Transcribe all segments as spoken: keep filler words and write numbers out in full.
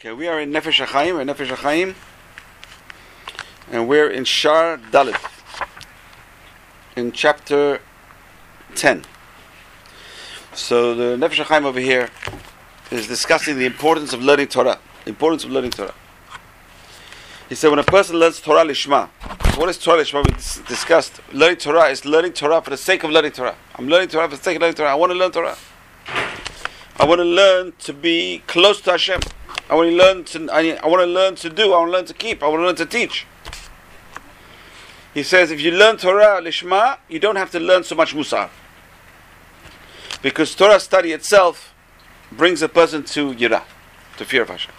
Okay, we are in Nefesh HaChaim, or Nefesh HaChaim, and we're in Shar Dalet, in chapter ten. So the Nefesh HaChaim over here is discussing the importance of learning Torah. The importance of learning Torah. He said when a person learns Torah Lishma, what is Torah Lishma? We dis- discussed learning Torah is learning Torah for the sake of learning Torah. I'm learning Torah for the sake of learning Torah. I want to learn Torah. I want to learn to be close to Hashem. I want to learn to. I, I want to learn to do. I want to learn to keep. I want to learn to teach. He says, if you learn Torah Lishma, you don't have to learn so much Musar, because Torah study itself brings a person to Yirah, to fear of Hashem.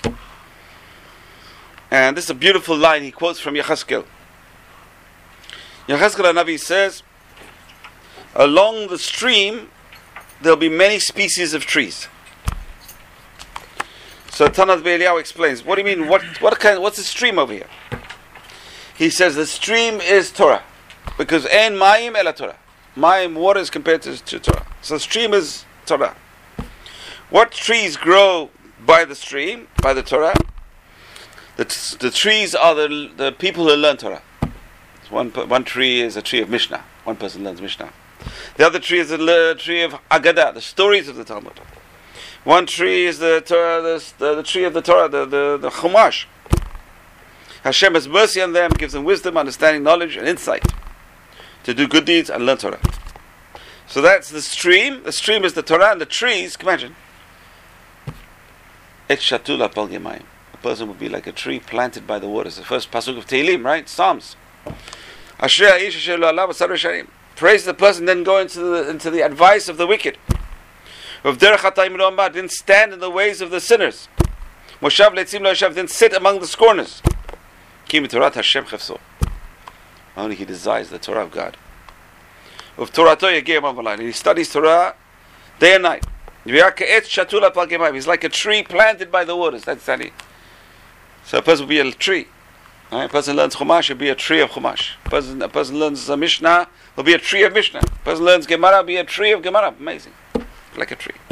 And this is a beautiful line he quotes from Yechezkel. Yechezkel HaNavi says, along the stream there'll be many species of trees. So Tanat Be'eliyahu explains, what do you mean, what what kind, what's the stream over here? He says the stream is Torah, because en mayim ela Torah. Mayim, water is compared to, to Torah. So the stream is Torah. What trees grow by the stream, by the Torah? The, t- the trees are the the people who learn Torah. One one tree is a tree of Mishnah. One person learns Mishnah. The other tree is a le- tree of Agadah, the stories of the Talmud. One tree is the Torah, the, the, the tree of the Torah, the, the, the Chumash. Hashem has mercy on them, gives them wisdom, understanding, knowledge, and insight to do good deeds and learn Torah. So that's the stream. The stream is the Torah, and the trees, can you imagine? Et shatula pal gemayim. A person would be like a tree planted by the waters. The first pasuk of Tehillim, right? Psalms. Ashrei ha'ish asher lo alav asar v'sharim. Praise the person, then go into the, into the advice of the wicked. Of derech hatayim lo amad, didn't stand in the ways of the sinners. Moshav le'etzim lo yashav, didn't sit among the scorners. Ki mitorat Hashem chefso. Only he desires the Torah of God. Of Torato yegei yom v'layla. He studies Torah day and night. He's like a tree planted by the waters. That's that. So a person will be a tree. Right? A person learns Chumash, will be a tree of Chumash. A person, a person learns a Mishnah, will be a tree of Mishnah. A person learns Gemara, will be a tree of Gemara. Amazing. Like a tree.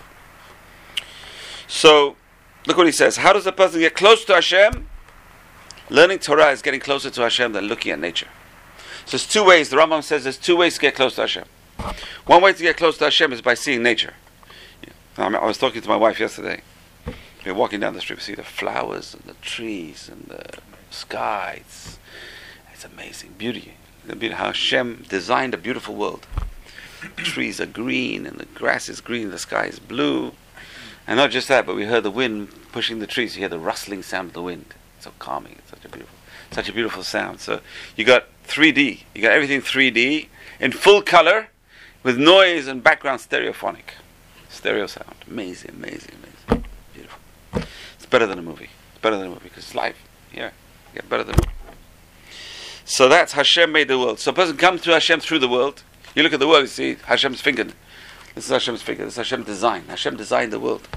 So, look what he says. How does a person get close to Hashem? Learning Torah is getting closer to Hashem than looking at nature. So there's two ways. The Rambam says there's two ways to get close to Hashem. One way to get close to Hashem is by seeing nature. I was talking to my wife yesterday. We were walking down the street. We see the flowers and the trees and the sky. It's, it's amazing. Beauty. How Hashem designed a beautiful world. The trees are green and the grass is green. The sky is blue. And not just that, but we heard the wind pushing the trees. You hear the rustling sound of the wind. It's so calming. It's such a beautiful, such a beautiful sound. So you got three D. You got everything three D in full color with noise and background stereophonic. Stereo sound. Amazing, amazing, amazing. Beautiful. It's better than a movie. It's better than a movie because it's live. Yeah. Get better than a movie. So that's Hashem made the world. So a person comes to Hashem through the world. You look at the world, you see Hashem's finger. This is Hashem's finger. This is Hashem's design. Hashem designed the world.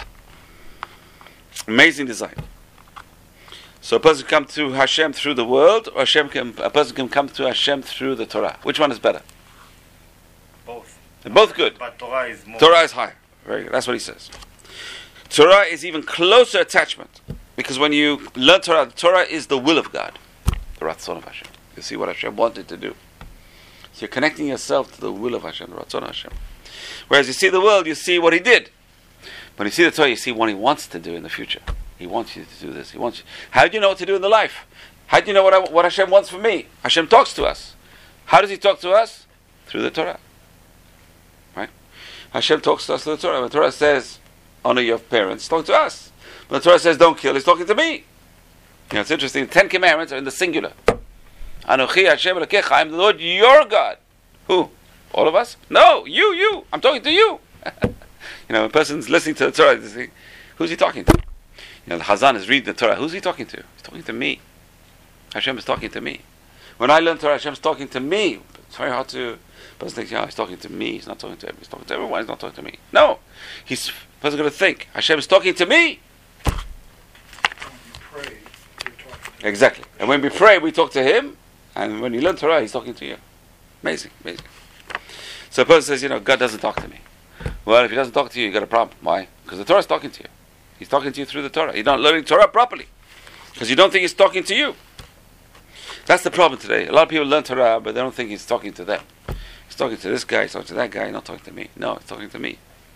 Amazing design. So a person can come to Hashem through the world, or Hashem can, a person can come to Hashem through the Torah. Which one is better? Both. They're both good. But Torah is more. Torah is higher. Very good. That's what he says. Torah is even closer attachment. Because when you learn Torah, the Torah is the will of God. The Ratzon of Hashem. You see what Hashem wanted to do. So you're connecting yourself to the will of Hashem, the Ratzon of Hashem. Whereas you see the world, you see what He did. When you see the Torah, you see what He wants to do in the future. He wants you to do this. He wants you. How do you know what to do in the life? How do you know what, I, what Hashem wants for me? Hashem talks to us. How does He talk to us? Through the Torah. Right? Hashem talks to us through the Torah. When the Torah says, honor your parents, talk to us. When the Torah says, don't kill, He's talking to me. You know, it's interesting. The Ten Commandments are in the singular. Anochi Hashem Elokecha, I am the Lord your God. Who? All of us? No, you, you. I'm talking to you. You know, when a person's listening to the Torah, they say, who's he talking to? You know, the Hazan is reading the Torah. Who's he talking to? He's talking to me. Hashem is talking to me. When I learn Torah, Hashem's talking to me. It's very hard to... Person thinks, yeah, he's talking to me. He's not talking to everyone. He's talking to everyone. He's not talking to me. No. He's person's going to think, Hashem is talking to me. When you pray, you're talking to Exactly. And when we pray, we talk to Him. And when you learn Torah, He's talking to you. Amazing, amazing. So a person says, you know, God doesn't talk to me. Well, if He doesn't talk to you, you got a problem. Why? Because the Torah is talking to you. He's talking to you through the Torah. You're not learning Torah properly because you don't think He's talking to you. That's the problem today. A lot of people learn Torah, but they don't think He's talking to them. He's talking to this guy, he's talking to that guy, not talking to me. No, He's talking to me.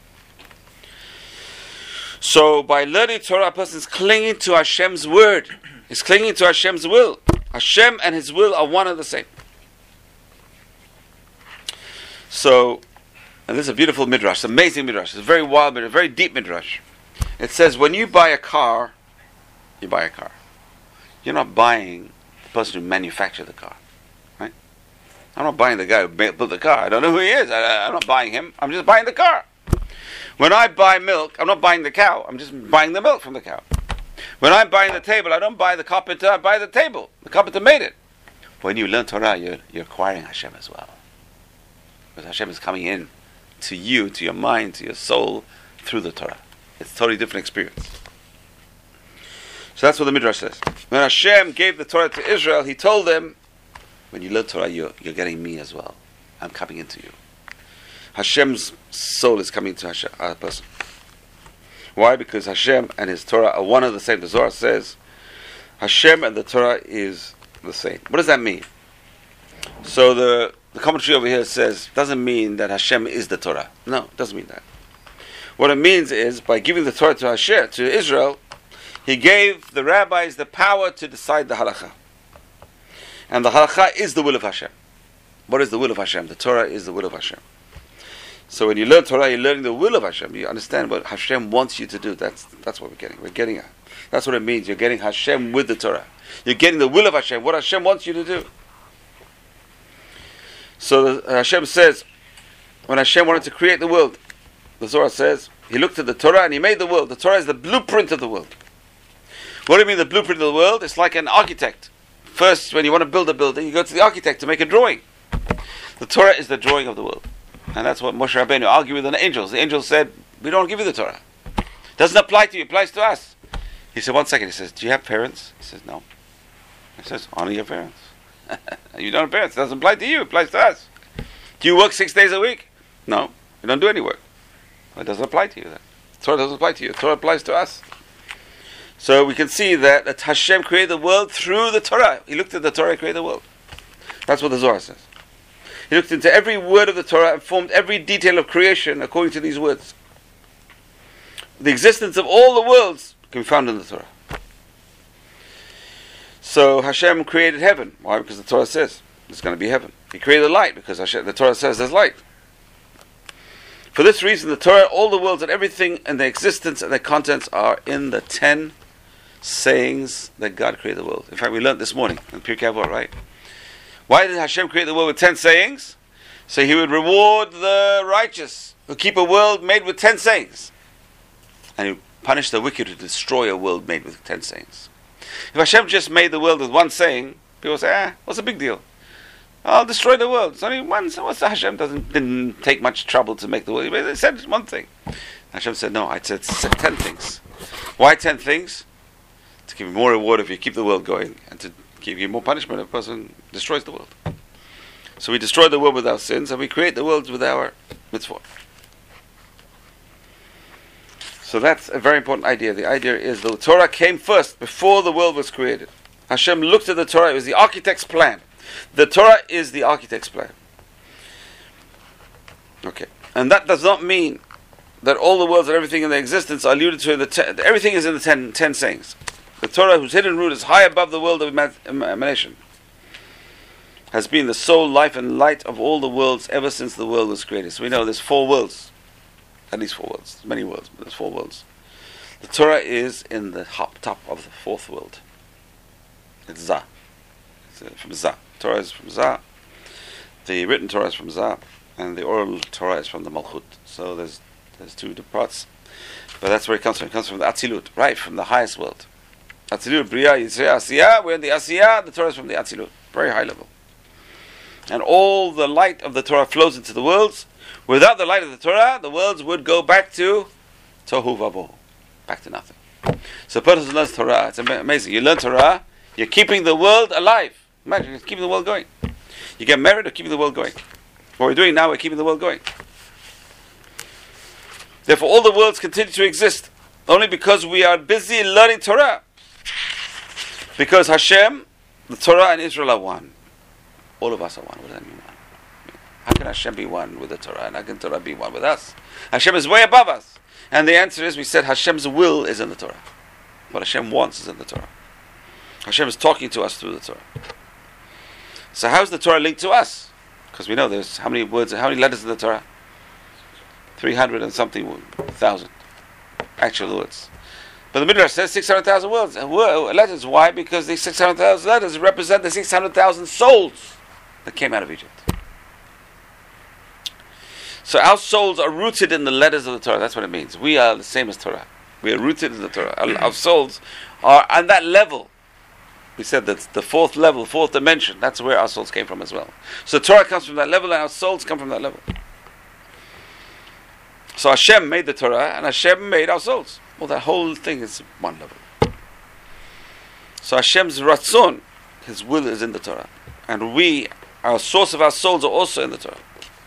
So by learning Torah, a person is clinging to Hashem's word. He's clinging to Hashem's will. Hashem and His will are one and the same. So, and this is a beautiful midrash, it's an amazing midrash. It's a very wild midrash, a very deep midrash. It says, when you buy a car, you buy a car. You're not buying the person who manufactured the car, right? I'm not buying the guy who built the car. I don't know who he is. I, I'm not buying him. I'm just buying the car. When I buy milk, I'm not buying the cow. I'm just buying the milk from the cow. When I'm buying the table, I don't buy the carpenter. I buy the table. The carpenter made it. When you learn Torah, you're, you're acquiring Hashem as well. Because Hashem is coming in to you, to your mind, to your soul, through the Torah. It's a totally different experience. So that's what the Midrash says. When Hashem gave the Torah to Israel, He told them, when you learn Torah, you're, you're getting me as well. I'm coming into you. Hashem's soul is coming to Hashem, a person. Why? Because Hashem and His Torah are one and the same. The Zohar says, Hashem and the Torah is the same. What does that mean? So the, the commentary over here says, doesn't mean that Hashem is the Torah. No, it doesn't mean that. What it means is, by giving the Torah to Hashem, to Israel, He gave the rabbis the power to decide the halakha. And the halakha is the will of Hashem. What is the will of Hashem? The Torah is the will of Hashem. So when you learn Torah, you're learning the will of Hashem. You understand what Hashem wants you to do. That's that's what we're getting. We're getting it. That's what it means. You're getting Hashem with the Torah. You're getting the will of Hashem, what Hashem wants you to do. So the, Hashem says, when Hashem wanted to create the world, the Zohar says, He looked at the Torah and He made the world. The Torah is the blueprint of the world. What do you mean the blueprint of the world? It's like an architect. First, when you want to build a building, you go to the architect to make a drawing. The Torah is the drawing of the world. And that's what Moshe Rabbeinu argued with the angels. The angels said, we don't give you the Torah. It doesn't apply to you, it applies to us. He said, one second. He says, do you have parents? He says, no. He says, honor your parents. You don't have parents. It doesn't apply to you, it applies to us. Do you work six days a week? No. You don't do any work. Well, it doesn't apply to you then. The Torah doesn't apply to you. The Torah applies to us. So we can see that, that Hashem created the world through the Torah. He looked at the Torah and created the world. That's what the Zohar says. He looked into every word of the Torah and formed every detail of creation according to these words. The existence of all the worlds can be found in the Torah. So Hashem created heaven. Why? Because the Torah says there's going to be heaven. He created light because Hashem, the Torah says there's light. For this reason, the Torah, all the worlds and everything and their existence and their contents are in the ten sayings that God created the world. In fact, we learned this morning in Pirkei Avot, right? Why did Hashem create the world with ten sayings? So He would reward the righteous who keep a world made with ten sayings. And He would punish the wicked who destroy a world made with ten sayings. If Hashem just made the world with one saying, people say, ah, what's the big deal? I'll destroy the world. It's only one. So what's the Hashem doesn't didn't take much trouble to make the world. They said one thing. Hashem said, no, I said ten things. Why ten things? To give you more reward if you keep the world going, and to give you more punishment if a person destroys the world. So we destroy the world with our sins, and we create the world with our mitzvot. So that's a very important idea. The idea is the Torah came first, before the world was created. Hashem looked at the Torah, it was the architect's plan. The Torah is the architect's plan. Okay. And that does not mean that all the worlds and everything in their existence are alluded to in the ten, everything is in the ten, ten sayings. The Torah, whose hidden root is high above the world of imagination, has been the soul, life, and light of all the worlds ever since the world was created. So we know there's four worlds. At least four worlds. Many worlds, but there's four worlds. The Torah is in the top of the fourth world. It's Zah. It's uh, from Zah. Torah is from Zah. The written Torah is from Zah. And the oral Torah is from the Malchut. So there's there's two parts. But that's where it comes from. It comes from the Atzilut, right, from the highest world. Atzilut, Bria, Yitzhak, Asiyah. We're in the Asiyah. The Torah is from the Atzilut. Very high level. And all the light of the Torah flows into the worlds. Without the light of the Torah, the worlds would go back to Tohu Vabohu. Back to nothing. So a person who learns Torah, it's amazing. You learn Torah, you're keeping the world alive. Imagine, you're keeping the world going. You get married, you're keeping the world going. What we're doing now, we're keeping the world going. Therefore, all the worlds continue to exist Only because we are busy learning Torah. Because Hashem, the Torah and Israel are one. All of us are one. What does that mean? How can Hashem be one with the Torah, and how can Torah be one with us? Hashem is way above us. And the answer is, we said Hashem's will is in the Torah. What Hashem wants is in the Torah. Hashem is talking to us through the Torah. So how is the Torah linked to us? Because we know there's how many words, how many letters in the Torah? three hundred and something thousand actual words. But the Midrash says six hundred thousand words, letters. Why? Because these six hundred thousand letters represent the six hundred thousand souls that came out of Egypt. So our souls are rooted in the letters of the Torah. That's what it means. We are the same as Torah. We are rooted in the Torah. Our, our souls are on that level. We said that's the fourth level, fourth dimension. That's where our souls came from as well. So Torah comes from that level, and our souls come from that level. So Hashem made the Torah, and Hashem made our souls. Well, that whole thing is one level. So Hashem's Ratzon, His will, is in the Torah. And we, our source of our souls, are also in the Torah.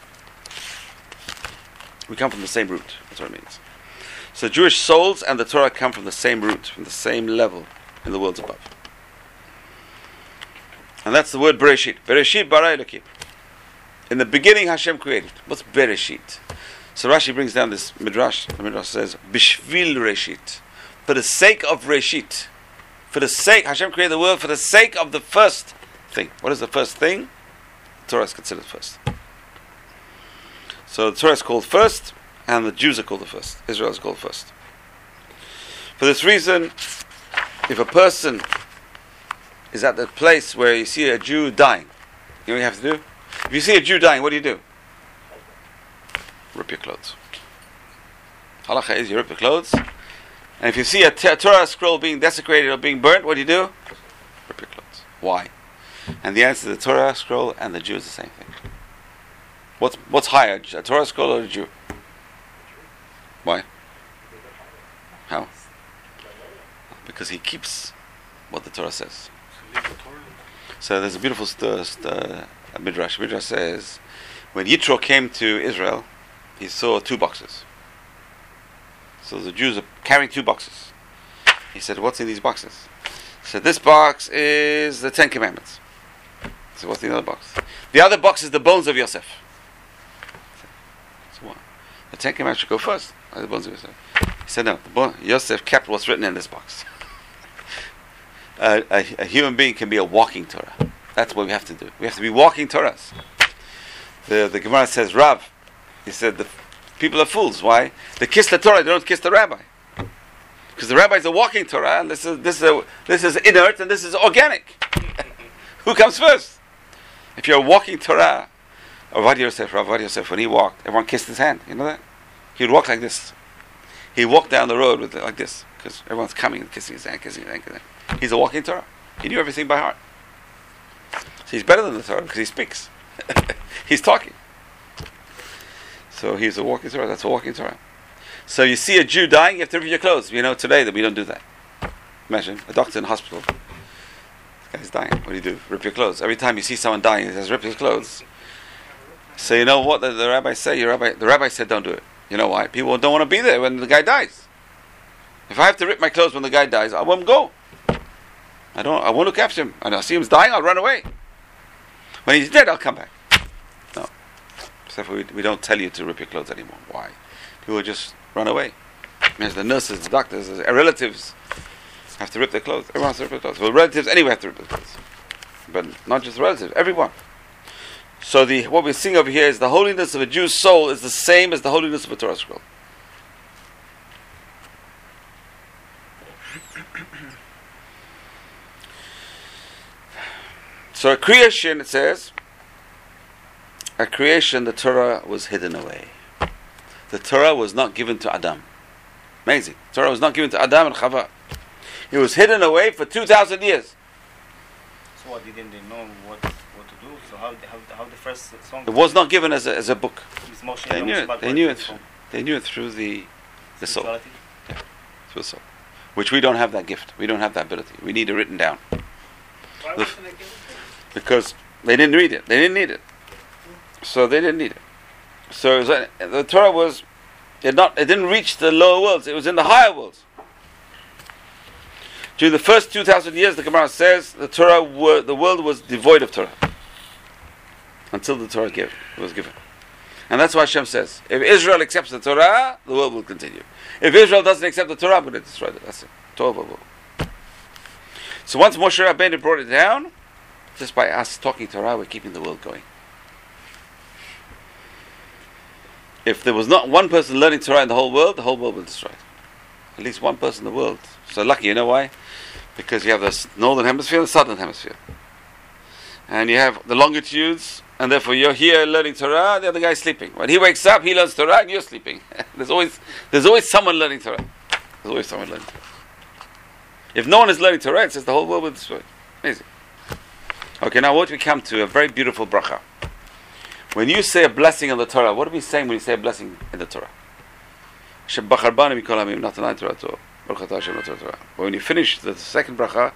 We come from the same root. That's what it means. So Jewish souls and the Torah come from the same root, from the same level in the worlds above. And that's the word Bereshit. Bereshit bara Elokim. In the beginning Hashem created. What's Bereshit? So Rashi brings down this Midrash. The Midrash says, Bishvil Reshit. For the sake of Reshit. For the sake, Hashem created the world for the sake of the first thing. What is the first thing? The Torah is considered first. So the Torah is called first, and the Jews are called the first. Israel is called first. For this reason, if a person is at the place where you see a Jew dying, you know what you have to do? If you see a Jew dying, what do you do? Rip your clothes. Halacha is you rip your clothes. And if you see a t- Torah scroll being desecrated or being burnt, what do you do? Rip your clothes. Why? And the answer to the Torah scroll and the Jew is the same thing. What's what's higher, a Torah scroll or a Jew? Why? How? Because he keeps what the Torah says. So there's a beautiful st- st- midrash. Midrash says, when Yitro came to Israel, he saw two boxes. So the Jews are carrying two boxes. He said, "What's in these boxes?" He said, "This box is the Ten Commandments." So what's in the other box? The other box is the bones of Yosef. The Ten Commandments should go first. The bones of Yosef. He said, no, the bone, Yosef kept what's written in this box. uh, a, a human being can be a walking Torah. That's what we have to do. We have to be walking Torahs. The, the Gemara says, Rav, he said, the people are fools. Why? They kiss the Torah, they don't kiss the rabbi. Because the rabbi is a walking Torah, and this is, this is, a, this is inert, and this is organic. Who comes first? If you're a walking Torah, Avad Yosef, Avad Yosef, when he walked, everyone kissed his hand. You know that? He would walk like this. He walked down the road with like this, because everyone's coming and kissing his hand, kissing his hand, kissing his hand. He's a walking Torah. He knew everything by heart. So he's better than the Torah because he speaks. He's talking. So he's a walking Torah. That's a walking Torah. So you see a Jew dying, you have to rip your clothes. You know today that we don't do that. Imagine a doctor in a hospital. This guy's dying. What do you do? Rip your clothes. Every time you see someone dying, he says, rip his clothes. So you know what the, the rabbi say? Your rabbi, the rabbi said, don't do it. You know why? People don't want to be there when the guy dies. If I have to rip my clothes when the guy dies, I won't go. I don't. I won't look after him. And I see him dying, I'll run away. When he's dead, I'll come back. No. Except we, we don't tell you to rip your clothes anymore. Why? People just run away. Because the nurses, the doctors, the relatives have to rip their clothes. Everyone has to rip their clothes. Well, relatives anyway have to rip their clothes. But not just relatives, everyone. So the what we're seeing over here is the holiness of a Jew's soul is the same as the holiness of a Torah scroll. So at creation, it says, at creation the Torah was hidden away. The Torah was not given to Adam. Amazing. The Torah was not given to Adam and Chava. It was hidden away for two thousand years. So what, didn't they know what, what to do? So how, how, how the first song... It was not given as a, as a book. They knew it. They knew it. Through, they knew it through the, the soul. Yeah, through the soul. Which we don't have that gift. We don't have that ability. We need it written down. Why wasn't it given? Because they didn't read it. They didn't need it. So they didn't need it. So it was, uh, the Torah was, it not, it didn't reach the lower worlds. It was in the higher worlds. During the first two thousand years, the Gemara says the Torah, were, the world was devoid of Torah until the Torah gave, was given. And that's why Hashem says, if Israel accepts the Torah, the world will continue. If Israel doesn't accept the Torah, I'm going to destroy it. That's it. Torah will. So once Moshe Rabbeinu brought it down, just by us talking Torah, we're keeping the world going. If there was not one person learning Torah in the whole world, the whole world will destroy it. At least one person in the world. So lucky, you know why? Because you have the northern hemisphere and the southern hemisphere. And you have the longitudes, and therefore you're here learning Torah, the other guy's sleeping. When he wakes up, he learns Torah, and you're sleeping. there's always there's always someone learning Torah. There's always someone learning Torah. If no one is learning Torah, it says the whole world will destroy it. Amazing. Okay, now what we come to, a very beautiful bracha. When you say a blessing on the Torah, what are we saying when you say a blessing in the Torah? But when you finish the second bracha,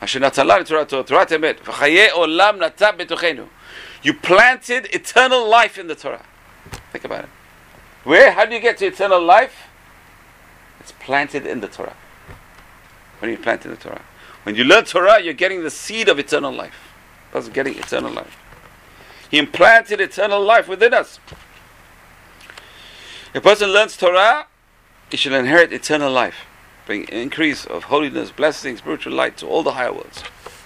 you planted eternal life in the Torah. Think about it. Where? How do you get to eternal life? It's planted in the Torah. When you plant in the Torah. When you learn Torah, you're getting the seed of eternal life. That's getting eternal life. He implanted eternal life within us. If a person learns Torah, he should inherit eternal life. Bring increase of holiness, blessing, spiritual light to all the higher worlds.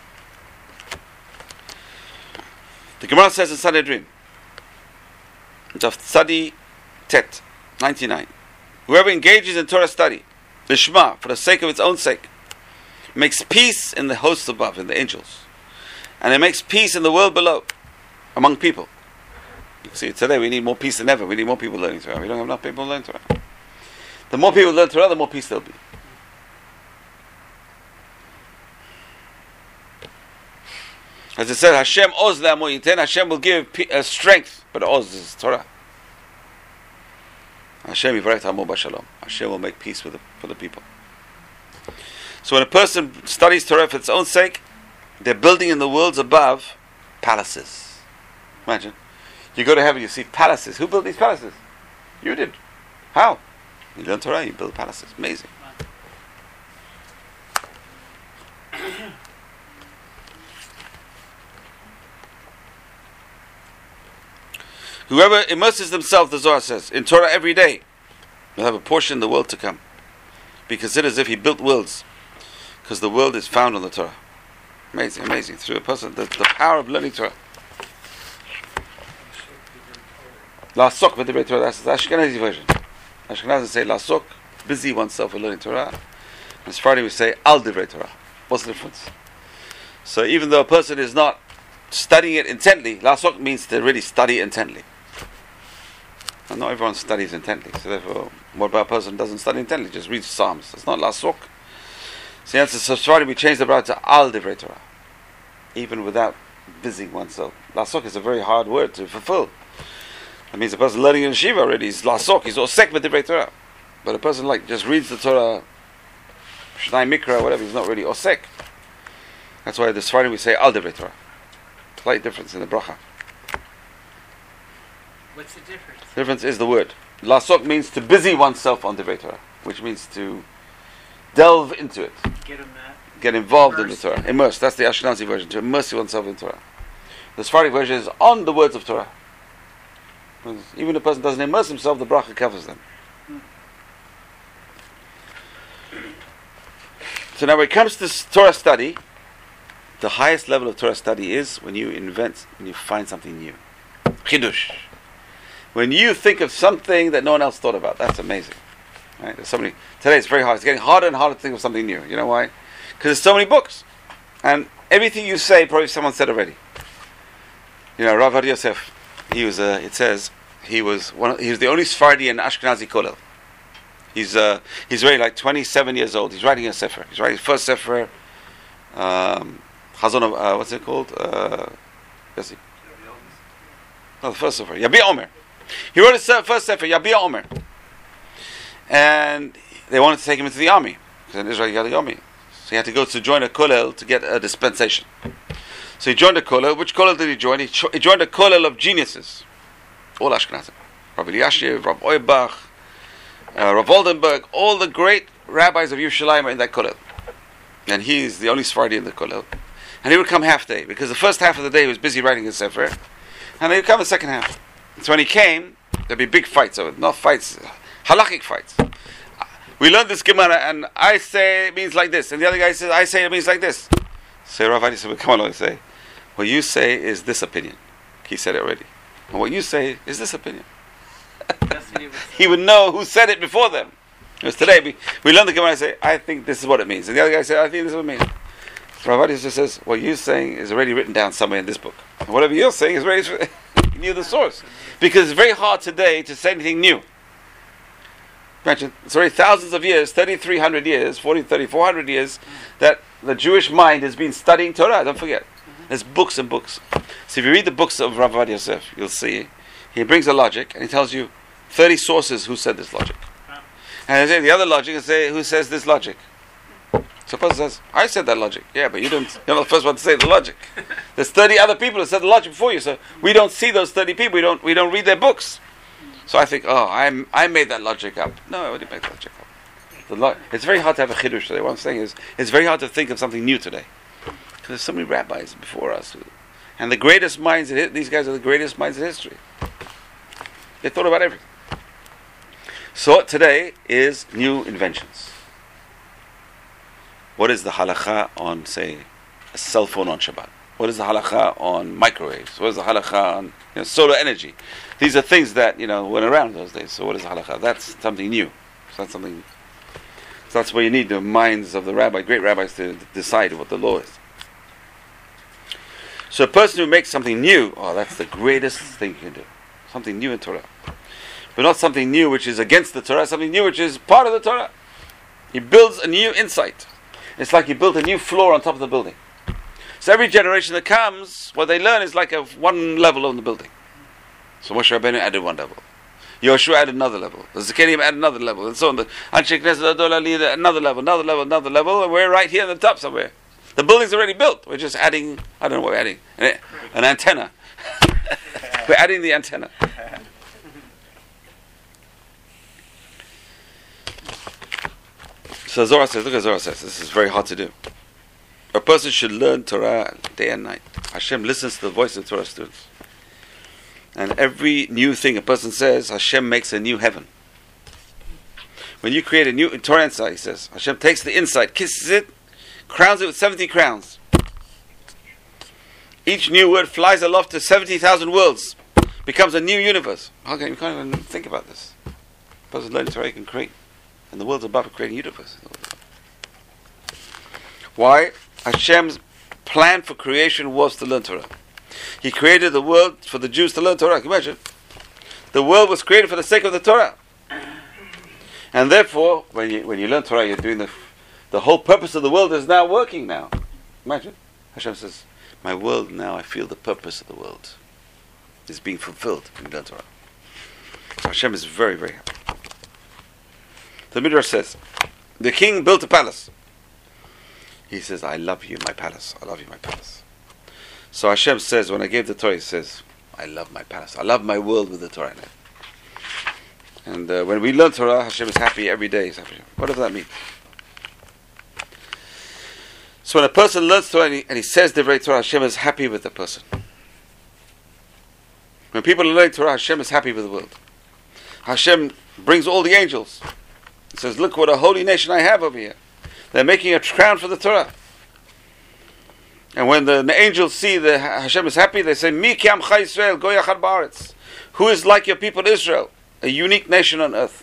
The Gemara says in Sanhedrin, of Tzadi Tet, ninety-nine, whoever engages in Torah study, Lishma, for the sake of its own sake, makes peace in the hosts above, in the angels, and it makes peace in the world below, among people. You see, today we need more peace than ever. We need more people learning Torah. We don't have enough people learning Torah. The more people learn Torah, the more peace there'll be. As it said, Hashem oz le'amo yiten, Hashem will give pe- uh, strength, but oz is Torah. Hashem yivarech ha'amo b'shalom. Hashem will make peace with the, for the people. So when a person studies Torah for its own sake, they're building in the worlds above palaces. Imagine. You go to heaven, you see palaces. Who built these palaces? You did. How? You learn Torah, you build palaces. Amazing. Whoever immerses themselves, the Zohar says, in Torah every day, will have a portion in the world to come. Be considered as if he built worlds, because the world is found on the Torah. Amazing, amazing. Through a person, the, the power of learning Torah. Lasok v'divrei Torah. That's the Ashkenazi version. Ashkenazis say lasok, busy oneself with learning Torah. And Sephardi we say al divrei Torah. What's the difference? So even though a person is not studying it intently, lasok means to really study intently. And not everyone studies intently. So therefore, what about a person who doesn't study intently? Just reads Psalms. It's not lasok. So the answer is Sephardi we change the word to al divrei Torah. Even without busying oneself. Lasok is a very hard word to fulfill. That means a person learning in Shiva already is lasok, he's osek with divrei Torah. But a person like just reads the Torah, Shnai Mikra, whatever, he's not really osek. That's why this Friday we say al divrei Torah. Slight difference in the bracha. What's the difference? The difference is the word. Lasok means to busy oneself on divrei Torah, which means to delve into it. Get him that. Get involved Immerse. in the Torah. Immerse. That's the Ashkenazi version. To immerse oneself in Torah. The Sephardic version is on the words of Torah. Even if a person doesn't immerse himself, the bracha covers them. So now when it comes to Torah study, the highest level of Torah study is when you invent, when you find something new. Chidush. When you think of something that no one else thought about. That's amazing. Right? There's so many. Today it's very hard. It's getting harder and harder to think of something new. You know why? Because there's so many books. And everything you say, probably someone said already. You know, Rav Ad Yosef, he was, uh, it says, he was one. Of, he was the only Sephardi in Ashkenazi Kollel. He's uh, he's really like twenty-seven years old. He's writing a sefer. He's writing his first sefer. Um, Chazon of, uh, what's it called? Uh, yes, no, the first sefer. Yabia Omer. He wrote his first sefer, Yabia Omer. And they wanted to take him into the army. Because in Israel you got the army. So he had to go to join a kollel to get a dispensation. So he joined a kollel. Which kollel did he join? He, cho- he joined a kollel of geniuses. All Ashkenazim. Rav Eliashiv, Rav Oibach, uh, Rav Oldenburg, all the great rabbis of Yerushalayim are in that kollel. and he's the only Sephardi in the kollel, and he would come half day because the first half of the day he was busy writing his sefer, and he would come the second half. So when he came, there'd be big fights over it, not fights, halakhic fights. We learned this Gemara, and I say it means like this, and the other guy says I say it means like this. So Rav Adi said, well, "Come on, and say what you say is this opinion." He said it already, and what you say is this opinion. He would know who said it before them. Because today we, we learn the Gemara and say, I think this is what it means. And the other guy said, I think this is what it means. Rav Adi just says, what you're saying is already written down somewhere in this book. And whatever you're saying is already you knew the source. Because it's very hard today to say anything new. Imagine, it's already thousands of years, thirty-three hundred years, forty, thirty, four hundred years, that the Jewish mind has been studying Torah. Don't forget. There's books and books. So if you read the books of Rav Adi Yosef, you'll see, he brings a logic and he tells you thirty sources who said this logic. And then the other logic is say who says this logic. So person says, I said that logic. Yeah, but you didn't, you're not the first one to say the logic. There's thirty other people who said the logic before you, so we don't see those thirty people, we don't we don't read their books. So I think, oh, I I made that logic up. No, I didn't make that logic up. The lo- it's very hard to have a chiddush today. What I'm saying is, it's very hard to think of something new today. Because there's so many rabbis before us. Who, and the greatest minds, in, these guys are the greatest minds in history. They thought about everything. So today is new inventions. What is the halakha on, say, a cell phone on Shabbat? What is the halakha on microwaves? What is the halakha on you know, solar energy? These are things that you know went around those days. So what is the halakha? That's something new. So that's something. So that's where you need the minds of the rabbi, great rabbis, to decide what the law is. So a person who makes something new, oh, that's the greatest thing you can do. Something new in Torah. But not something new which is against the Torah, something new which is part of the Torah. He builds a new insight. It's like he built a new floor on top of the building. So every generation that comes, what they learn is like a one level on the building. So Moshe Rabbeinu added one level. Yoshua added another level. The Zakaria added another level, and so on. The Anshe Knesset Adol Ali another level, another level, another level, and we're right here on the top somewhere. The building's already built. We're just adding, I don't know what we're adding, an, an antenna. We're adding the antenna. So Zohar says, look at Zohar says, this is very hard to do. A person should learn Torah day and night. Hashem listens to the voice of Torah students. And every new thing a person says, Hashem makes a new heaven. When you create a new Torah insight, he says, Hashem takes the insight, kisses it, crowns it with seventy crowns. Each new word flies aloft to seventy thousand worlds, becomes a new universe. Okay, you can't even think about this. A person learning Torah can create. And the world's above a creating universe. Why? Hashem's plan for creation was to learn Torah. He created the world for the Jews to learn Torah. Can you imagine? The world was created for the sake of the Torah. And therefore, when you when you learn Torah, you're doing the the whole purpose of the world is now working now. Imagine. Hashem says, my world now, I feel the purpose of the world is being fulfilled when you learn Torah. So Hashem is very, very happy. The Midrash says, the king built a palace. He says, I love you, my palace. I love you, my palace. So Hashem says, when I gave the Torah, he says, I love my palace. I love my world with the Torah in it. And uh, when we learn Torah, Hashem is happy every day. He's happy. What does that mean? So when a person learns Torah and he, and he says the very Torah, Hashem is happy with the person. When people are learning Torah, Hashem is happy with the world. Hashem brings all the angels. He says, look what a holy nation I have over here. They're making a crown for the Torah. And when the, the angels see that Hashem is happy, they say, Mi ki amcha Yisrael, go yachad ba'aretz. Who is like your people Israel? A unique nation on earth.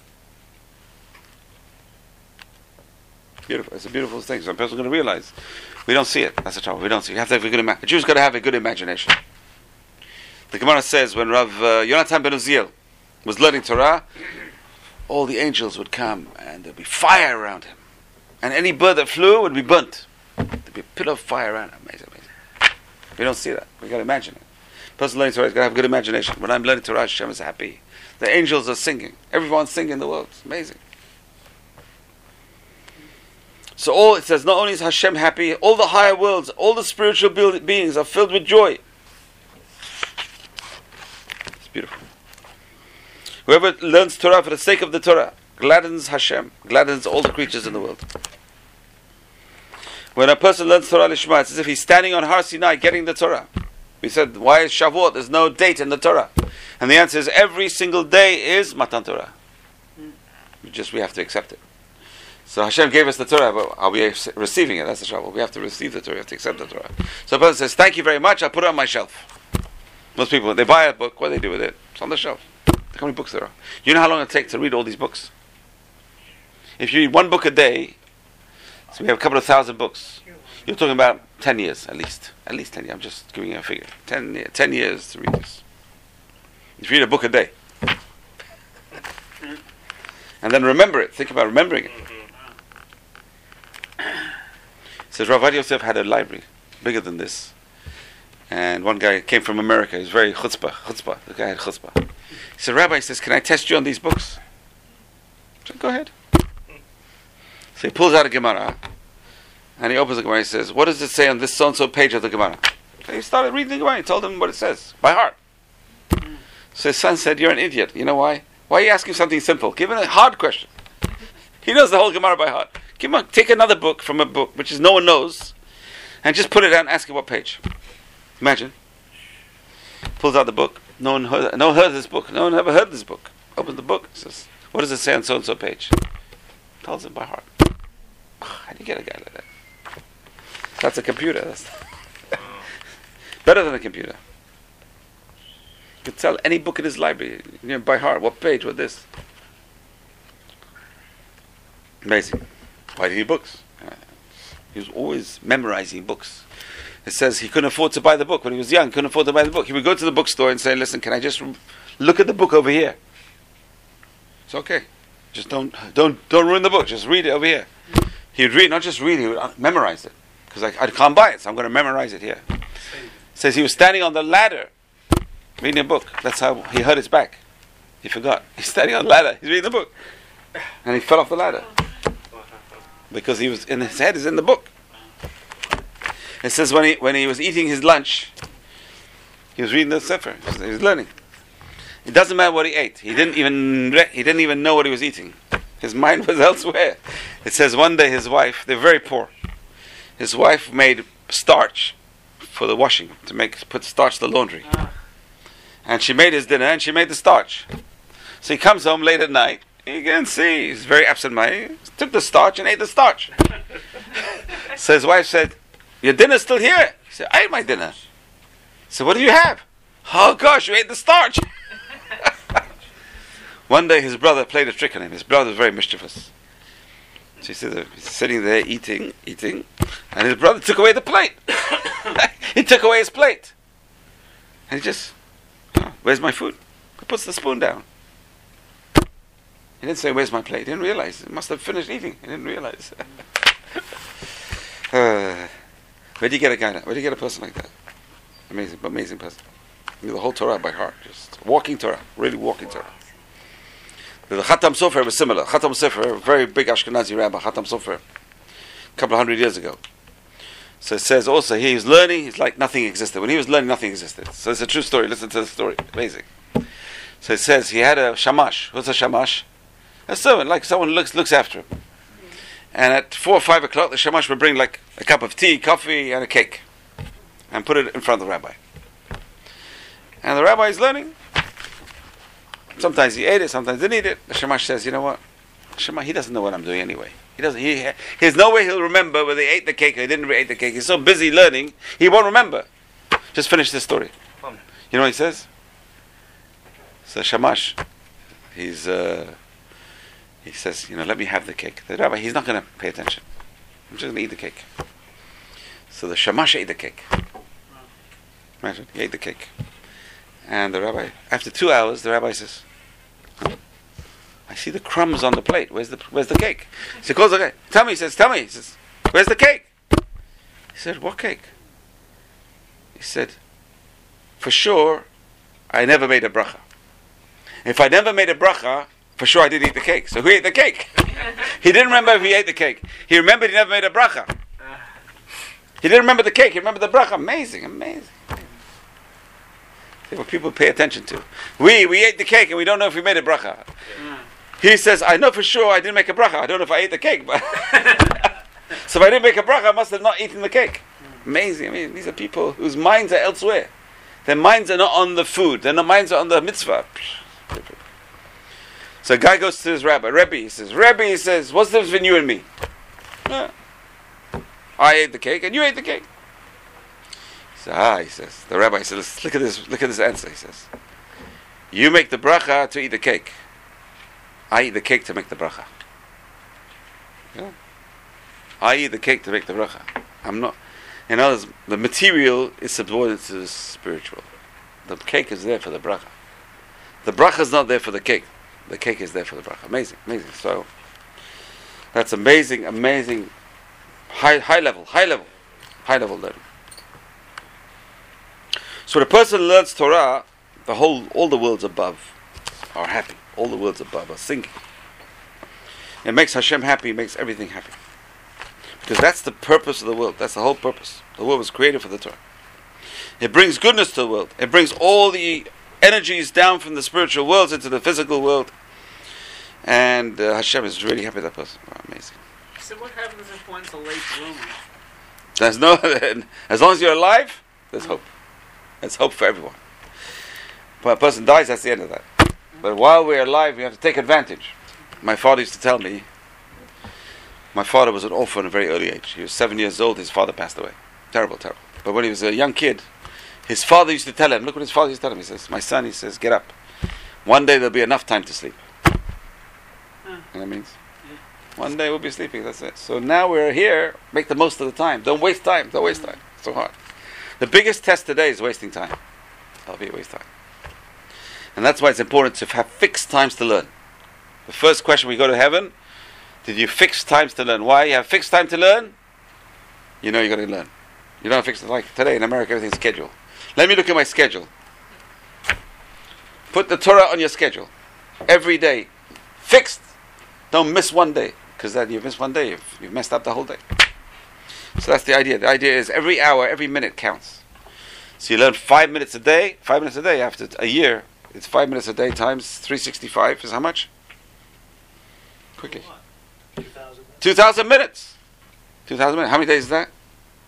Beautiful. It's a beautiful thing. So a person's going to realize. We don't see it. That's the trouble. We don't see it. You have to have a good imagination. A Jew's got to have a good imagination. The Gemara says, when Rav uh, Yonatan ben Uziel was learning Torah, all the angels would come and there'd be fire around him. And any bird that flew would be burnt. There'd be a pillar of fire around him. Amazing, amazing. We don't see that. We got to imagine it. The person learning Torah has got to have a good imagination. When I'm learning Torah, Hashem is happy. The angels are singing. Everyone's singing in the world. It's amazing. So all it says, not only is Hashem happy, all the higher worlds, all the spiritual build- beings are filled with joy. It's beautiful. Whoever learns Torah for the sake of the Torah gladdens Hashem, gladdens all the creatures in the world. When a person learns Torah Lishma, it's as if he's standing on Har Sinai getting the Torah. We said, why is Shavuot? There's no date in the Torah. And the answer is, every single day is Matan Torah. We just, we have to accept it. So Hashem gave us the Torah, but are we receiving it? That's the Shavuot. We have to receive the Torah, we have to accept the Torah. So a person says, thank you very much, I'll put it on my shelf. Most people, they buy a book, what do they do with it? It's on the shelf. Look how many books there are. You know how long it takes to read all these books? If you read one book a day, so we have a couple of thousand books. You're talking about ten years, at least. At least ten years. I'm just giving you a figure. Ten, ten years to read this. If you read a book a day. And then remember it. Think about remembering it. It says Rav Adi Yosef had a library bigger than this. And one guy came from America. He was very chutzpah. Chutzpah. The guy had chutzpah. He said, Rabbi, he says, can I test you on these books? I said, go ahead. So he pulls out a Gemara. And he opens the Gemara and he says, what does it say on this so-and-so page of the Gemara? So he started reading the Gemara. He told him what it says, by heart. So his son said, you're an idiot. You know why? Why are you asking something simple? Give him a hard question. He knows the whole Gemara by heart. Give him a, take another book from a book, which is no one knows, and just put it down and ask him what page. Imagine. Pulls out the book. No one heard, no one heard this book. No one ever heard this book. Opens the book. Says, what does it say on so-and-so page? Tells him by heart. How do you get a guy like that? That's a computer. That's better than a computer. You could tell any book in his library, you know, by heart. What page? What this? Amazing. Why did he need books? Uh, he was always memorizing books. It says he couldn't afford to buy the book when he was young. Couldn't afford to buy the book. He would go to the bookstore and say, "Listen, can I just look at the book over here?" It's okay. Just don't don't don't ruin the book. Just read it over here. He would read, not just read. He would memorize it because I, I can't buy it, so I'm going to memorize it here. It says he was standing on the ladder reading a book. That's how he hurt his back. He forgot. He's standing on the ladder. He's reading the book, and he fell off the ladder because he was in his head is in the book. It says when he when he was eating his lunch, he was reading the Sefer. He was learning. It doesn't matter what he ate. He didn't even re- he didn't even know what he was eating. His mind was elsewhere. It says one day his wife, they're very poor. His wife made starch for the washing to make put starch the laundry, and she made his dinner and she made the starch. So he comes home late at night. You can see he's very absent-minded. Took the starch and ate the starch. So his wife said, "Your dinner's still here." He said, "I ate my dinner." So what do you have? "Oh gosh, you ate the starch." One day his brother played a trick on him. His brother was very mischievous. So he said, he's sitting there eating, eating, and his brother took away the plate. He took away his plate. And he just, oh, where's my food? He puts the spoon down. He didn't say, where's my plate? He didn't realize. He must have finished eating. He didn't realize. uh, where do you get a guy like that? Where do you get a person like that? Amazing, amazing person. You know, the whole Torah by heart. Just walking Torah. Really walking Torah. The Khatam Sofer was similar. Khatam Sofer, a very big Ashkenazi rabbi, Khatam Sofer, a couple of hundred years ago. So it says also, he was learning, he's like nothing existed. When he was learning, nothing existed. So it's a true story. Listen to the story. Amazing. So it says he had a shamash. What's a shamash? A servant, like someone looks looks after him. And at four or five o'clock, the shamash would bring like a cup of tea, coffee, and a cake, and put it in front of the rabbi. And the rabbi is learning. Sometimes he ate it, sometimes didn't eat it. The shamash says, "You know what? Shamash, he doesn't know what I'm doing anyway. He doesn't. He there's no way he'll remember whether he ate the cake or he didn't eat the cake. He's so busy learning, he won't remember." Just finish this story. You know what he says? So shamash, he's uh, he says, "You know, let me have the cake." The rabbi, he's not going to pay attention. I'm just going to eat the cake. So the shamash ate the cake. Imagine, he ate the cake. And the rabbi, after two hours, the rabbi says, "I see the crumbs on the plate. Where's the Where's the cake?" So he calls the guy. "Tell me," he says, "Tell me." He says, "Where's the cake?" He said, "What cake?" He said, "For sure, I never made a bracha. If I never made a bracha, for sure I didn't eat the cake. So who ate the cake?" He didn't remember if he ate the cake. He remembered he never made a bracha. He didn't remember the cake. He remembered the bracha. Amazing, amazing. See what people pay attention to. We we ate the cake and we don't know if we made a bracha. Yeah. He says, "I know for sure I didn't make a bracha. I don't know if I ate the cake, but So if I didn't make a bracha, I must have not eaten the cake. Amazing. I mean, these are people whose minds are elsewhere. Their minds are not on the food. Their minds are on the mitzvah. So a guy goes to his rabbi. Rebbe, he says, Rebbe, he says, what's the difference between you and me? Yeah. I ate the cake and you ate the cake. He says, ah, he says. The rabbi says, look at this, look at this answer. He says, you make the bracha to eat the cake. I eat the cake to make the bracha. Yeah. I eat the cake to make the bracha. I'm not. In other words, the material is subordinate to the spiritual. The cake is there for the bracha. The bracha is not there for the cake. The cake is there for the bracha. Amazing, amazing. So that's amazing, amazing, high, high level, high level, high level learning. So when a person learns Torah, the whole, all the worlds above are happy. All the worlds above are singing. It makes Hashem happy. It makes everything happy. Because that's the purpose of the world. That's the whole purpose. The world was created for the Torah. It brings goodness to the world. It brings all the energies down from the spiritual worlds into the physical world. And uh, Hashem is really happy with that person. Wow, amazing. So what happens if one's a late bloomer? There's no, as long as you're alive, there's hope. There's hope for everyone. When a person dies, that's the end of that. But while we're alive, we have to take advantage. My father used to tell me, my father was an orphan at a very early age. He was seven years old, his father passed away. Terrible, terrible. But when he was a young kid, his father used to tell him, look what his father used to tell him. He says, my son, he says, get up. One day there'll be enough time to sleep. Huh. You know what that means? Yeah. One day we'll be sleeping, that's it. So now we're here, make the most of the time. Don't waste time, don't waste time. It's so hard. The biggest test today is wasting time. That'll be a waste of time. And that's why it's important to have fixed times to learn. The first question when you go to heaven, did you fix times to learn? Why? You have fixed time to learn? You know you're going to learn. You don't have fixed, like today in America, everything's scheduled. Let me look at my schedule. Put the Torah on your schedule. Every day. Fixed. Don't miss one day. Because then you miss one day, you've, you've messed up the whole day. So that's the idea. The idea is every hour, every minute counts. So you learn five minutes a day. Five minutes a day after a year. It's five minutes a day times three sixty-five is how much? Quickly. two thousand minutes. two thousand minutes. How many days is that?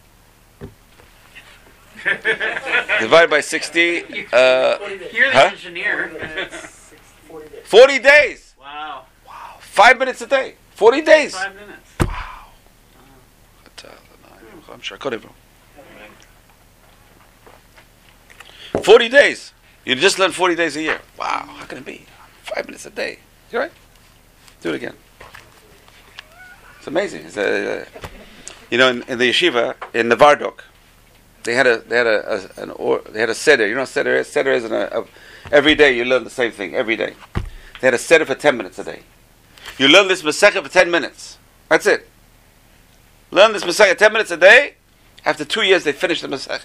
Divided by sixty. Uh, You're the huh? engineer. forty days. Wow. Wow. Five minutes a day. forty days. Five minutes. Wow. I'm sure I could have. forty days. You just learn forty days a year. Wow. How can it be? Five minutes a day. You right? Do it again. It's amazing. It's a, uh, you know, in, in the yeshiva in Novardok, they had a they had a, a an or, they had a seder. You know what seder is? Seder is an, a, a, every day you learn the same thing every day. They had a seder for ten minutes a day. You learn this Masechah for ten minutes. That's it. Learn this Masechah ten minutes a day. After two years, they finished the Masechah.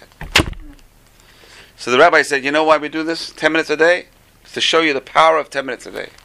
So the rabbi said, "You know why we do this? Ten minutes a day, it's to show you the power of ten minutes a day."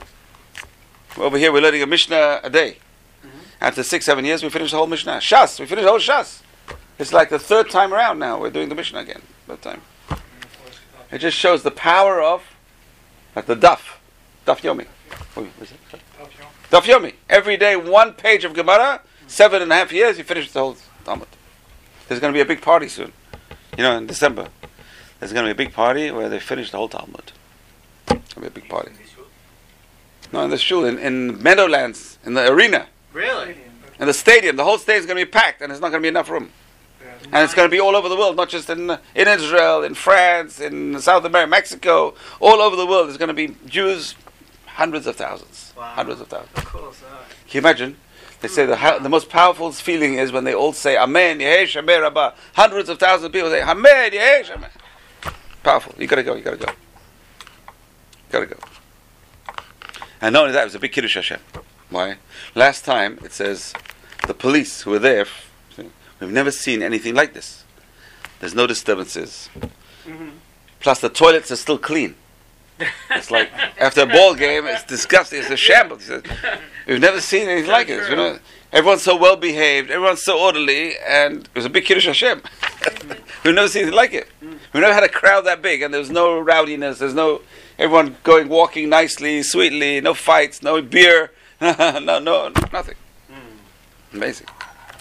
Over here, we're learning a Mishnah a day. Mm-hmm. After six, seven years, we finish the whole Mishnah. Shas, we finish the whole Shas. It's like the third time around now. We're doing the Mishnah again. Third time. It just shows the power of, like the Daf, Daf Yomi. Oh, what is it? Daf Yomi. Every day, one page of Gemara. Seven and a half years, you finish the whole Talmud. There's going to be a big party soon. You know, in December, there's going to be a big party where they finish the whole Talmud. It's going to be a big party. No, in the shul, in, in Meadowlands, in the arena. Really? In the stadium. The whole stadium is going to be packed, and there's not going to be enough room. And it's going to be all over the world, not just in in Israel, in France, in South America, Mexico, all over the world. There's going to be Jews, hundreds of thousands. Wow. Hundreds of thousands. Cool. So. Can you imagine? They say the the most powerful feeling is when they all say Amen, Yehei Shemei Rabbah. Hundreds of thousands of people say Amen, Yehei Shemei. Powerful. You gotta go. You gotta go. Gotta go. And not only that, it was a big Kiddush Hashem. Why? Last time it says the police who were there. We've never seen anything like this. There's no disturbances. Mm-hmm. Plus the toilets are still clean. It's like after a ball game, it's disgusting. It's a shambles. He says, we've never seen anything like this. You know, everyone's so well behaved, everyone's so orderly, and it was a big Kiddush Hashem. We've never seen anything like it. We've never had a crowd that big, and there's no rowdiness. There's no everyone going walking nicely, sweetly. No fights, no beer, no, no, nothing. Amazing.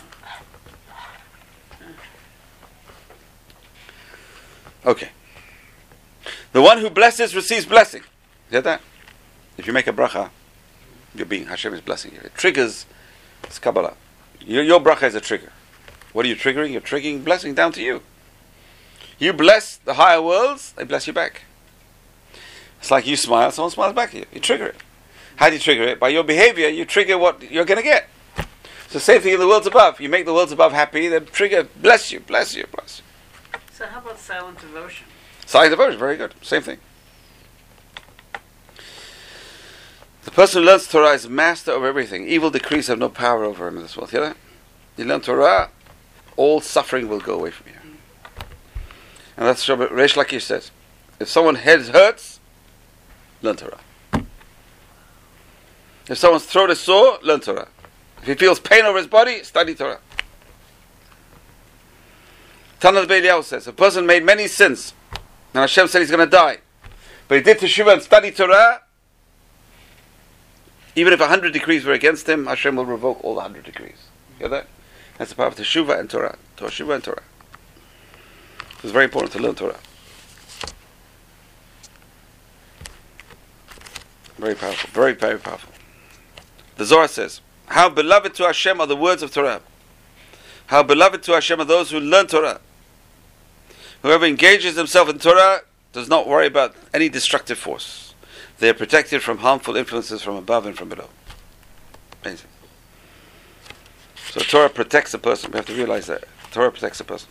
Okay. The one who blesses receives blessing. You hear that? If you make a bracha, you're being, Hashem is blessing you. It triggers, it's Kabbalah. Your, your bracha is a trigger. What are you triggering? You're triggering blessing down to you. You bless the higher worlds, they bless you back. It's like you smile, someone smiles back at you. You trigger it. How do you trigger it? By your behavior, you trigger what you're going to get. So same thing in the worlds above. You make the worlds above happy, they trigger, bless you, bless you, bless you. So how about silent devotion? Silent devotion, very good. Same thing. The person who learns Torah is master over everything. Evil decrees have no power over him in this world. Hear that? You learn Torah, all suffering will go away from you. And that's what Reish Lakish says. If someone's head hurts, learn Torah. If someone's throat is sore, learn Torah. If he feels pain over his body, study Torah. Tanat Be'eliyahu says, a person made many sins, and Hashem said he's going to die, but he did teshuvah and studied Torah, even if a hundred decrees were against him, Hashem will revoke all the hundred decrees. You hear that? That's the power of teshuvah and Torah. Teshuvah and Torah. So it's very important to learn Torah. Very powerful. Very, very powerful. The Zohar says, how beloved to Hashem are the words of Torah. How beloved to Hashem are those who learn Torah. Whoever engages himself in Torah does not worry about any destructive force. They are protected from harmful influences from above and from below. Amazing. So Torah protects a person. We have to realize that. Torah protects a person.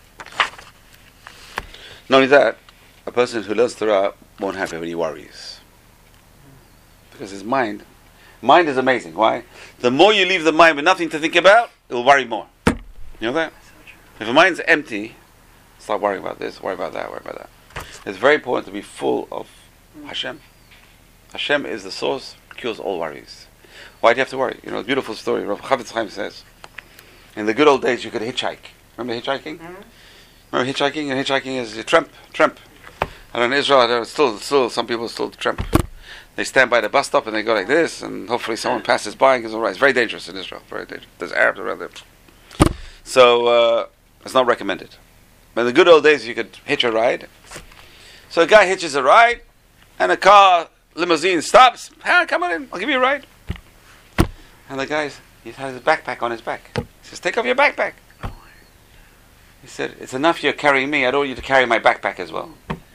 Not only that, a person who learns Torah won't have any worries. Because his mind, mind is amazing. Why? The more you leave the mind with nothing to think about, it will worry more. You know that? If a mind's empty, start worrying about this, worry about that, worry about that. It's very important to be full of Hashem. Hashem is the source, cures all worries. Why do you have to worry? You know, a beautiful story. Rav Chavetz Chaim says, in the good old days, you could hitchhike. Remember hitchhiking? Mm-hmm. Remember hitchhiking? And hitchhiking is a tramp, tramp. And in Israel, there are still, still, some people still tramp. They stand by the bus stop and they go like this, and hopefully someone passes by and goes, all right. It's very dangerous in Israel. Very dangerous. There's Arabs around there. So, uh, it's not recommended. But in the good old days, you could hitch a ride. So a guy hitches a ride, and a car, limousine stops. Ah, come on in, I'll give you a ride. And the guy, he has his backpack on his back. He says, take off your backpack. He said, it's enough you're carrying me, I don't want you to carry my backpack as well.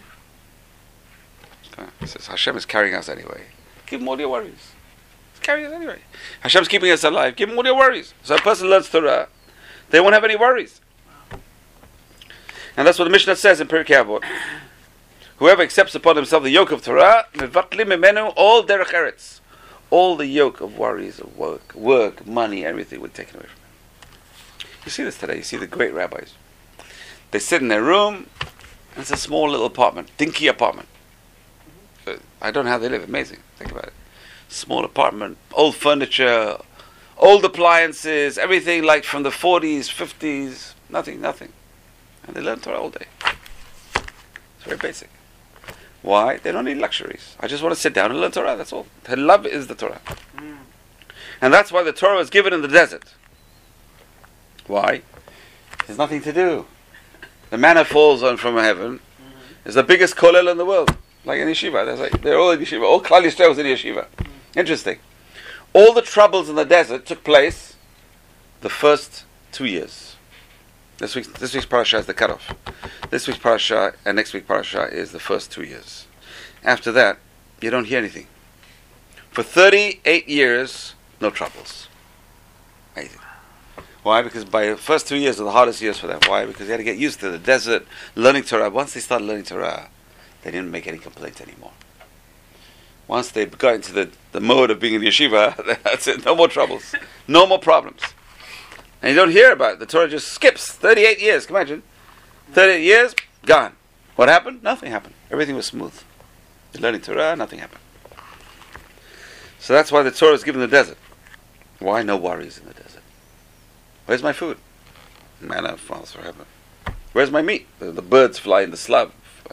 He says, Hashem is carrying us anyway. Give him all your worries. He's carrying us anyway. Hashem's keeping us alive. Give him all your worries. So a person learns Torah, they won't have any worries. And that's what the Mishnah says in Pirkei Avot. Whoever accepts upon himself the yoke of Torah, mevatlim mimenu all derech eretz. All the yoke of worries of work, work, money, everything will be taken away from him. You see this today. You see the great rabbis. They sit in their room, and it's a small little apartment, dinky apartment. I don't know how they live. Amazing. Think about it. Small apartment, old furniture, old appliances, everything like from the forties, fifties. Nothing, nothing. And they learn Torah all day. It's very basic. Why? They don't need luxuries. I just want to sit down and learn Torah. That's all. Their love is the Torah. Mm. And that's why the Torah was given in the desert. Why? There's nothing to do. The manna falls on from heaven. Mm-hmm. It's the biggest kollel in the world. Like in yeshiva. Like, they're all in yeshiva. All Klal Yisrael was in yeshiva. Mm. Interesting. All the troubles in the desert took place the first two years. This week's, this week's parasha is the cutoff. This week's parasha and next week's parasha is the first two years. After that, you don't hear anything. For thirty-eight years, no troubles. Anything. Why? Because by the first two years are the hardest years for them. Why? Because they had to get used to the desert, learning Torah. Once they started learning Torah, they didn't make any complaints anymore. Once they got into the, the mode of being in the yeshiva, that's it. No more troubles. No more problems. And you don't hear about it. The Torah just skips thirty-eight years. Can you imagine? thirty-eight years, gone. What happened? Nothing happened. Everything was smooth. You're learning Torah, nothing happened. So that's why the Torah is given in the desert. Why no worries in the desert? Where's my food? Manna falls from heaven. Where's my meat? The, the birds fly in the slab.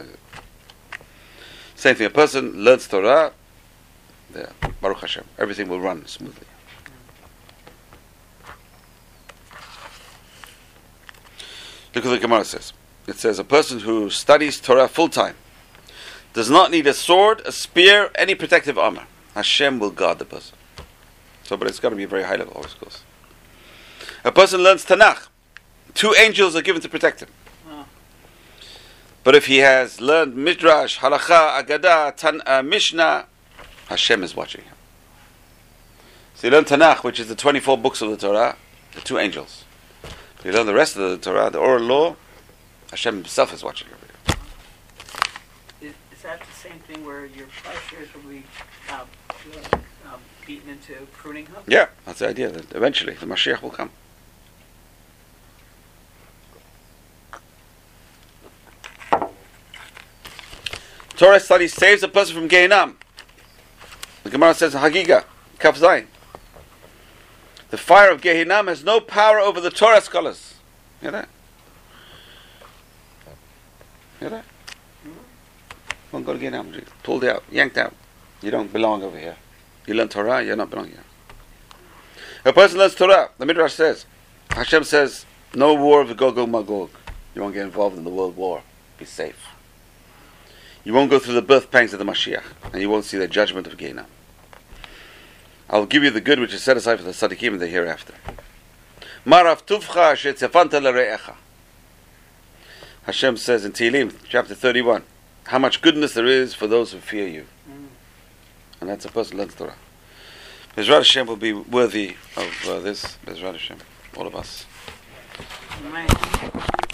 Same thing. A person learns Torah, there, Baruch Hashem, everything will run smoothly. Look what the Gemara says. it says, a person who studies Torah full time does not need a sword, a spear, any protective armor. Hashem will guard the person. So, but it's got to be very high level, always goes. A person learns Tanakh. Two angels are given to protect him. Oh. But if he has learned Midrash, Halacha, Agadah, Tan, uh, Mishnah, Hashem is watching him. So you learn Tanakh, which is the twenty-four books of the Torah, the two angels. You learn the rest of the Torah, the oral law, Hashem himself is watching him. Is, is that the same thing where your plowshares will be uh, uh, beaten into pruning hooks? Yeah, that's the idea, that eventually the Mashiach will come. Torah study saves a person from Gehinnom. The Gemara says in Hagiga, Kaf Zayin, the fire of Gehinnom has no power over the Torah scholars. You hear that? You hear that? Won't go to Gehinnom. Pulled out, yanked out. You don't belong over here. You learn Torah, you're not belonging here. A person learns Torah. The Midrash says, Hashem says, no war of the Gog and Magog. You won't get involved in the world war. Be safe. You won't go through the birth pangs of the Mashiach, and you won't see the judgment of Gehinnom. I'll give you the good which is set aside for the Tzaddikim in the hereafter. Marav tuvcha shetzefanta l're'echa. Hashem says in Tehillim, chapter thirty-one, how much goodness there is for those who fear you. Mm. And that's a person who learns Torah. Bezrat Hashem will be worthy of uh, this. Bezrat Hashem, all of us. Amen.